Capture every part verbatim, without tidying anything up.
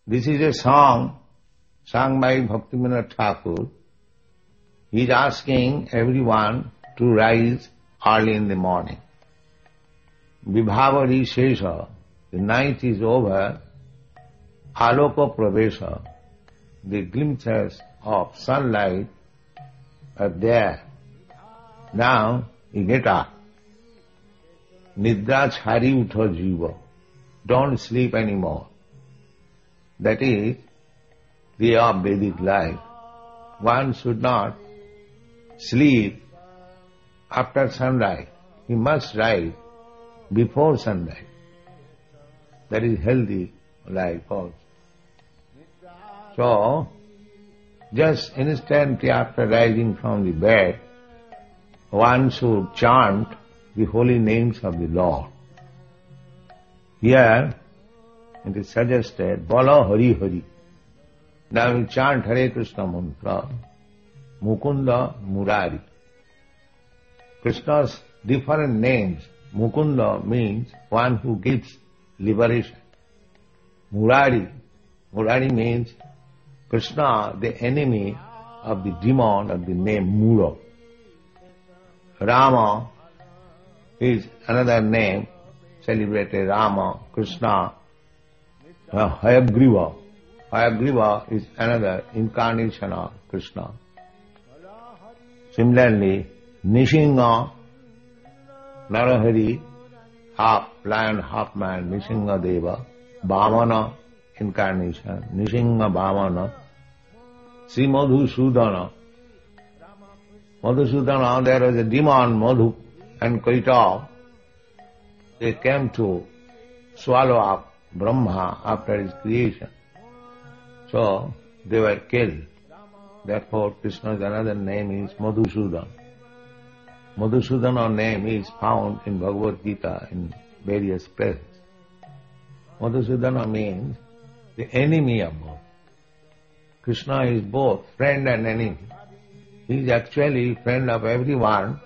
This is a song sung by Bhaktivinoda Thakur. He is asking everyone to rise early in the morning. Vibhavari Shesha, the night is over, Aloko Pravesha, the glimpses of sunlight are there. Now you get up. Nidra chhari utho jiva. Don't sleep anymore. That is the of Vedic life. One should not sleep after sunrise. He must rise before sunrise. That is healthy life also. So, just instantly after rising from the bed, one should chant the holy names of the Lord. Here it is suggested, Bala Hari Hari. Now we chant Hare Krishna mantra, Mukunda Murari. Krishna's different names. Mukunda means one who gives liberation. Murari, Murari means Krishna, the enemy of the demon of the name Mura. Rama is another name, celebrated Rama, Krishna, uh, Hayagriva. Hayagriva is another incarnation of Krishna. Similarly, Nishinga, Narahari, half lion, half man, Nishinga Deva, Bhamana incarnation, Nishinga Bhamana, Sri Madhusudana. Madhusudana, there was a demon, Madhu and Kaitav. They came to swallow up Brahma after his creation. So they were killed. Therefore Krishna's another name is Madhusudana. Madhusudana name is found in Bhagavad Gita in various places. Madhusudana means the enemy of both. Krishna is both friend and enemy. He is actually friend of everyone,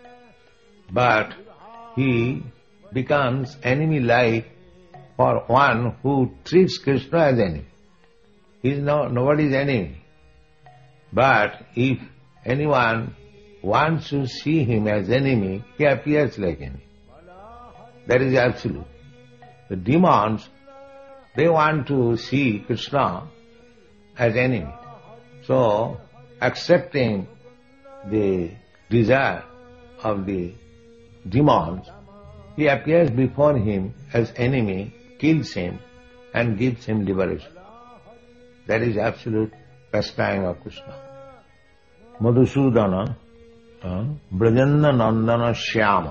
but he becomes enemy-like for one who treats Krishna as enemy. He is no, nobody's enemy. But if anyone wants to see him as enemy, he appears like enemy. That is absolute. The demons, they want to see Krishna as enemy. So, accepting the desire of the demons, he appears before him as enemy, kills him and gives him liberation. That is absolute pastime of Krishna. Madhusudana, uh, Brajanda Nandana Shyama.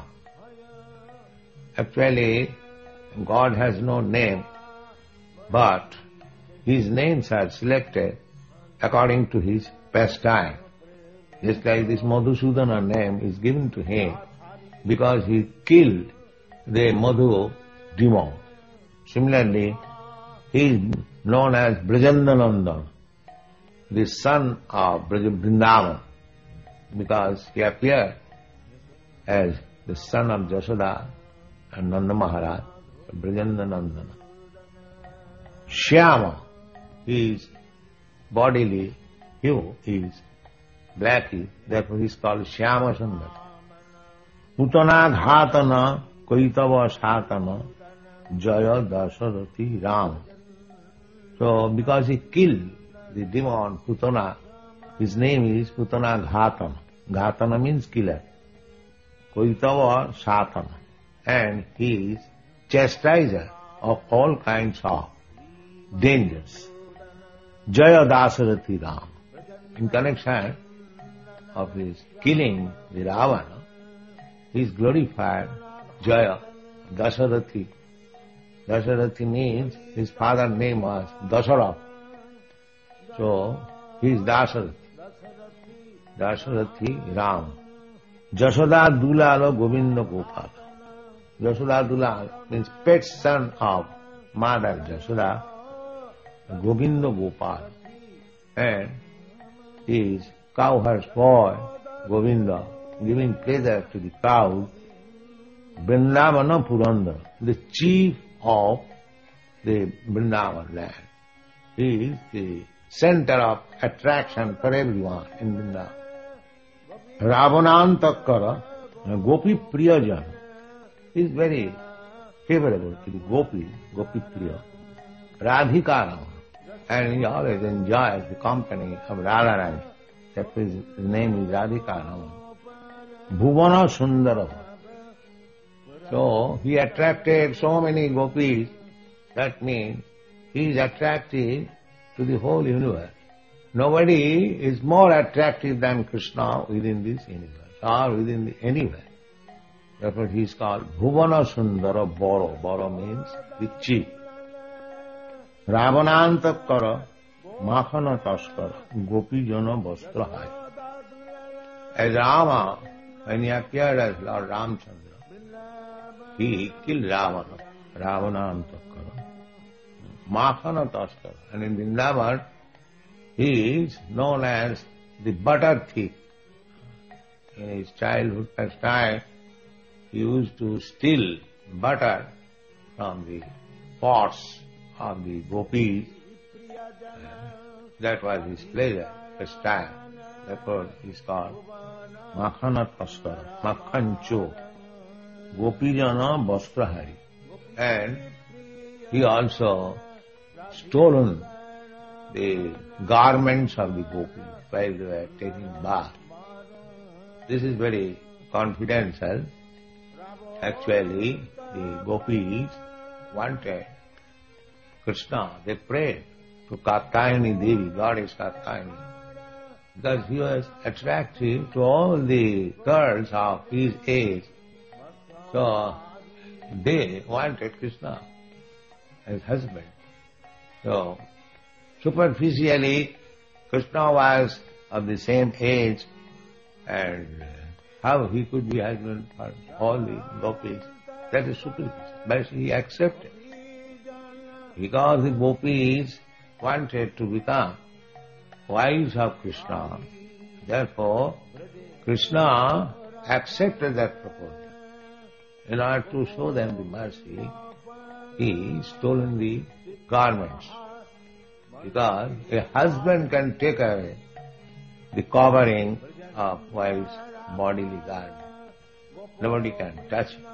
Actually, God has no name, but His names are selected according to His pastime. Just like this Madhusudana name is given to him because he killed the Madhu demon. Similarly, he is known as Brajandanandan, the son of Vrindavan, because he appeared as the son of Jashoda and Nanda Maharaj, Brajandanandana. Shyama, his bodily hue is black, therefore he is called Shyama Sundar. Putana Ghatana Kaitava Satana Jaya Dasarathi Ram. So, because he killed the demon Putana, his name is Putana Ghatana. Ghatana means killer. Kaitava Satana. And he is chastiser of all kinds of dangers. Jaya Dasarathi Ram. In connection of his killing the Ravana, he is glorified Jaya Dasarathi. Dasarathi means his father's name was Dasarath. So, he is Dasarathi. Dasarathi Ram. Jashoda Dulala Govinda Gopala. Jashoda Dulala means pet son of Mother Jashoda, Govinda Gopala. And he is cowherd's boy, Govinda, giving pleasure to the cows, Vrindavana Purandara, the chief of the Vrindavan land. He is the center of attraction for everyone in Vrindavan. Ravanantakara, Gopi Priyajan, is very favorable to the Gopi, Gopi Priya, Radhika, and he always enjoys the company of Radharani. That is, his name is Radhika. Bhuvana Sundara. So he attracted so many gopis. That means he is attractive to the whole universe. Nobody is more attractive than Krishna within this universe or within the anywhere. Therefore he is called Bhuvana Sundara Boro. Boro means the chief. Ravanantakara Makhana Taskara Gopi Jana Vastra Hai. As Rama, when he appeared as Lord Ramchandra, he killed Ravana, Ravanantakara, Makhana Taskara. And in Vrindavan, he is known as the butter thief. In his childhood time, he used to steal butter from the pots of the gopis. That was his pleasure, his time. Therefore he is called Makhana Taskara, Makhancho, Gopijana Vastrahari. And he also stolen the garments of the gopis while they were taking bath. This is very confidential. Actually, the gopis wanted Krishna. They prayed to Katyayani Devi, goddess Katyayani, because he was attractive to all the girls of his age. So they wanted Krishna as husband. So superficially, Krishna was of the same age, and how he could be husband for all the gopis, that is superficial. But he accepted. Because the gopis wanted to become wives of Krishna, therefore Krishna accepted that proposal. In order to show them the mercy, he stolen the garments. Because a husband can take away the covering of wife's bodily garment. Nobody can touch it.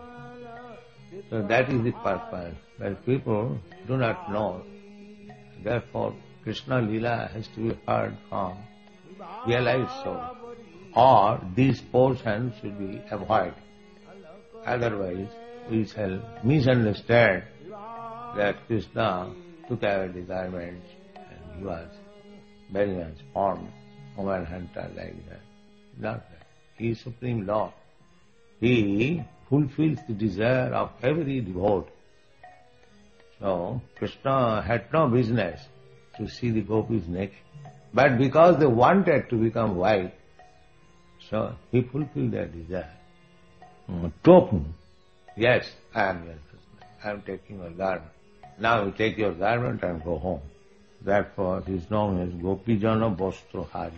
So that is the purpose. But people do not know. Therefore, Krishna Leela has to be heard from realized soul. Or these portions should be avoided. Otherwise, we shall misunderstand that Krishna took away the garments and he was very much formed, woman hunter like that. Not that. He is Supreme Lord. He fulfills the desire of every devotee. So, Krishna had no business to see the gopis naked. But because they wanted to become wife, so he fulfilled their desire. Mm. Token, yes, I am your husband. I am taking your garment. Now you take your garment and go home. Therefore, it is known as Gopijana Vastrohari.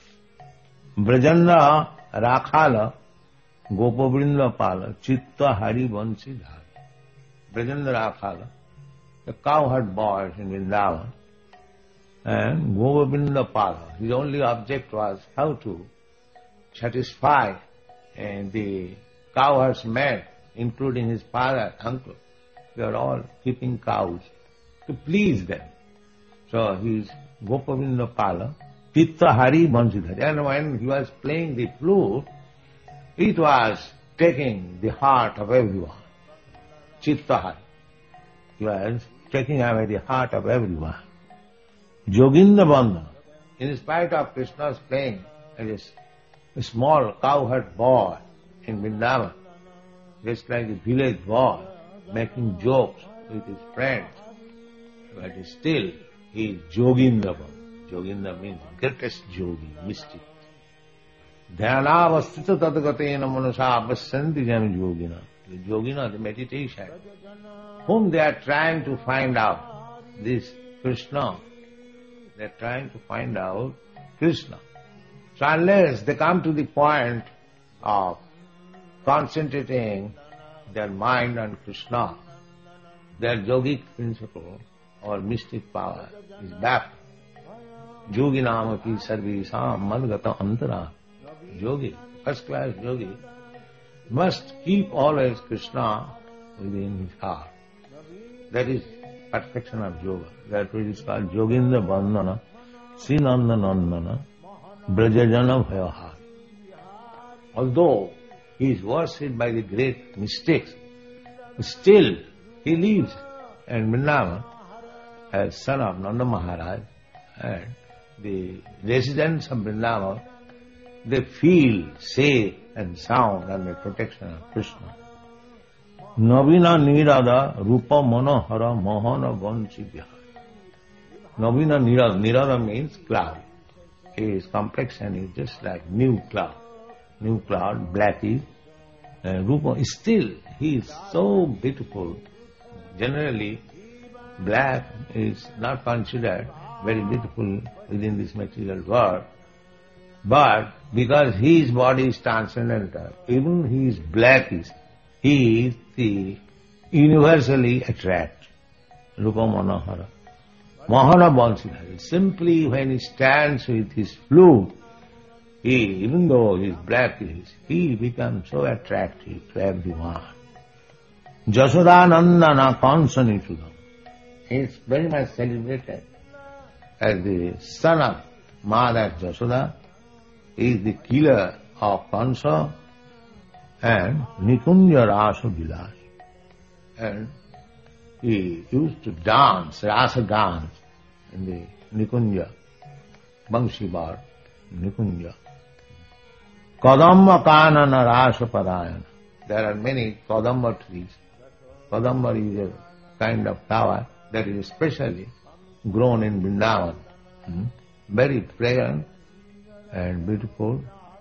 Brajanda Rakhala Gopavrinda Pala Chitta Hari Vansi Dhari. Brajanda Rakhala, the cowherd boys in Vrindavan, and Gopavrinda Pala, his only object was how to satisfy and the cowherds men, including his father, uncle. They are all keeping cows to please them. So he is Gopavinda Pala, Chitta Hari Vansidhari. And when he was playing the flute, it was taking the heart of everyone. Chitta Hari. He was taking away the heart of everyone. Joginda Bandha, in spite of Krishna's playing as a small cowherd boy in Vrindavan, just like a village boy, making jokes with his friends, but still he is Joginda Bandha. Joginda means greatest yogi, mystic. Dhyanavastita tadgatena manasa avasanti jana yogina. The yogina, the meditation, whom they are trying to find out, this Krishna, they are trying to find out Krishna. So unless they come to the point of concentrating their mind on Krishna, their yogic principle, our mystic power is back. Yoginam api sarvesam madgata antara. Yogi, first class yogi, must keep always Krishna within his heart. That is perfection of yoga. That is called Yogindra Bandhana, Srinanda Nandana, Brajajana Bhayaha. Although he is worshipped by the great mystics, still he lives in Vrindavan as son of Nanda Maharaj, and the residents of Vrindavan, they feel safe and sound under the protection of Krishna. Navina Nirada Rupa Manohara Mohana Vanchi Vihara. Navina Nirada, Nirada means cloud. His complexion is just like new cloud. New cloud, blackish. And Rupa, still he is so beautiful. Generally, black is not considered very beautiful within this material world. But because his body is transcendental, even he is blackish, he is the universally attract. Rupa Manohara. Mohana Bansivhari. Simply when he stands with his flute, he, even though he is blackish, he becomes so attractive to everyone. Jasodanandana Kansanitudam. He is very much celebrated as the son of Mother Jasoda. He is the killer of Kansa and Nikunja Rasa Vilas. And he used to dance, Rasa dance in the Nikunja, Bangshi bar, Nikunja. Kadamba Kanana Rasa Parayana. There are many Kadamba trees. Kadamba is a kind of flower that is especially grown in Vrindavan. Hmm? Very fragrant and beautiful,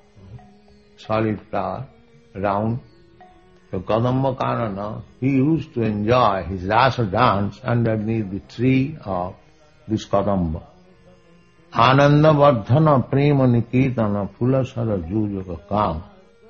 solid flower, round. So Kadamba Kanana, he used to enjoy his rasa dance underneath the tree of this Kadamba. Ananda Vardhana Prema Nikitana Pulasara Jujaka Kama.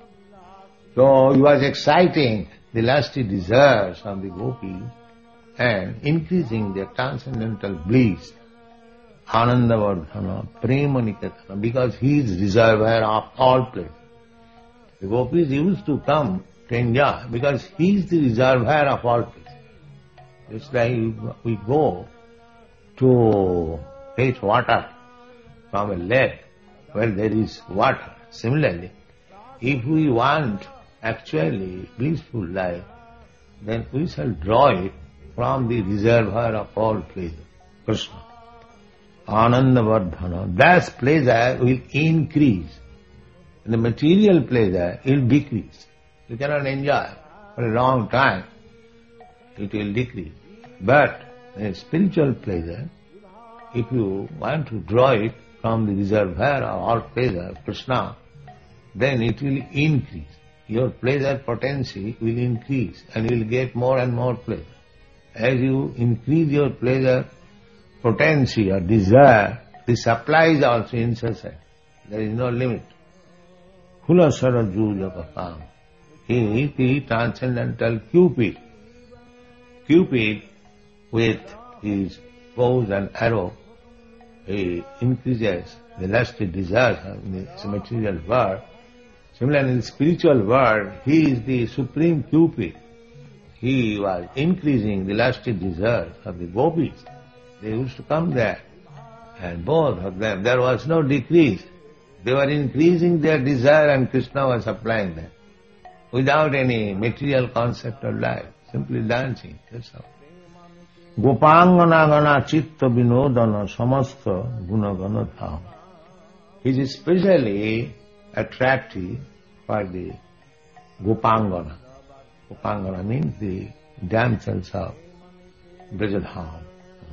So he was exciting the lusty desires of the gopis and increasing their transcendental bliss. Ananda Vardhana Prema Nikitana, because he is reservoir of all pleasure. The gopis used to come to enjoy because he is the reservoir of all pleasure. Just like we go to fetch water from a lake where there is water. Similarly, if we want actually blissful life, then we shall draw it from the reservoir of all pleasure, Krishna. Ananda Vardhana. That pleasure will increase. The material pleasure will decrease. You cannot enjoy for a long time. It will decrease. But a spiritual pleasure, if you want to draw it from the reservoir of all pleasure, Krishna, then it will increase. Your pleasure potency will increase and you will get more and more pleasure. As you increase your pleasure potency or desire, the supply is also incessant. There is no limit. Hula Saraju Jakapam. He is the transcendental Cupid. Cupid, with his bows and arrow, he increases the lusty desires of the material world. Similarly, in the spiritual world, he is the supreme Cupid. He was increasing the lusty desires of the gopis. They used to come there, and both of them, there was no decrease. They were increasing their desire and Krishna was supplying them, without any material concept of life, simply dancing, that's all. Gopangana gana chitta vinodana samasta gunagana dham. He is especially attractive for the Gopangana. Gopangana means the damsels of Brajadham.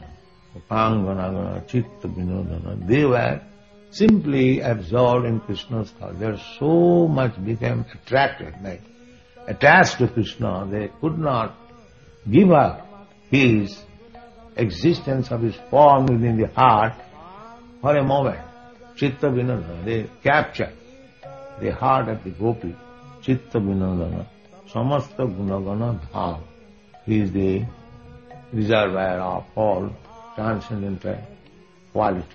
Gopangana chitta vinodana. They were simply absorbed in Krishna's thought. They were so much became attracted, like attached to Krishna. They could not give up his existence of his form within the heart for a moment. Chitta vinodana. They capture the heart of the gopi. Chitta vinodana. Samasta gunagana dham. He is the reservoir of all transcendental qualities.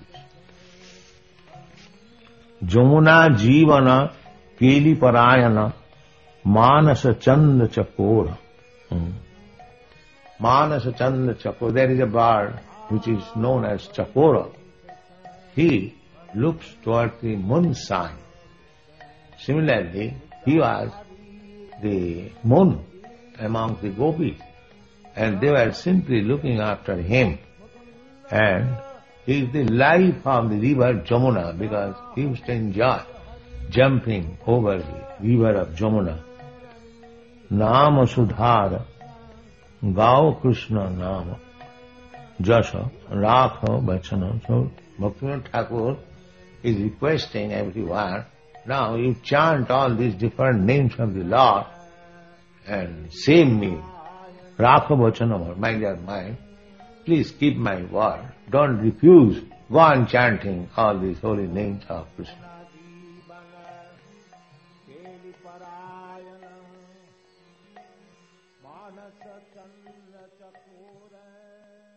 Jamuna Jivana Keli Parayana Manasa Chanda Chakora. Hmm. Manasa Chanda Chakora. There is a bird which is known as Chakora. He looks toward the moon sign. Similarly, he was the moon among the gopis, and they were simply looking after him. And he is the life of the river Jamuna, because he used to enjoy jumping over the river of Jamuna. Nama Sudhara Gao Krishna Nama Jasha Rakha Bachana. So Bhaktivinoda Thakur is requesting everyone, now you chant all these different names of the Lord and save me. Rakha Bachana, my dear mind, please keep my word. Don't refuse. Go on chanting all these holy names of Krishna. Manasa Chandra Chakora